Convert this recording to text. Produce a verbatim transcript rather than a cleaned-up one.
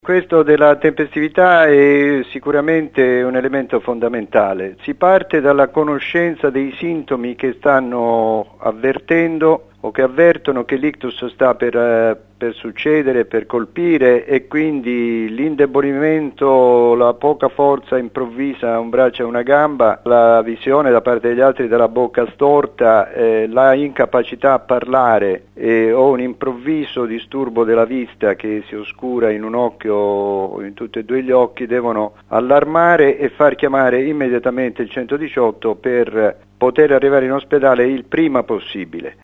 Questo della tempestività è sicuramente un elemento fondamentale. Si parte dalla conoscenza dei sintomi che stanno avvertendo o che avvertono che l'ictus sta per, eh, per succedere, per colpire, e quindi l'indebolimento, la poca forza improvvisa a un braccio e una gamba, la visione da parte degli altri della bocca storta, eh, la incapacità a parlare eh, o un improvviso disturbo della vista che si oscura in un occhio o in tutti e due gli occhi devono allarmare e far chiamare immediatamente il centodiciotto per poter arrivare in ospedale il prima possibile.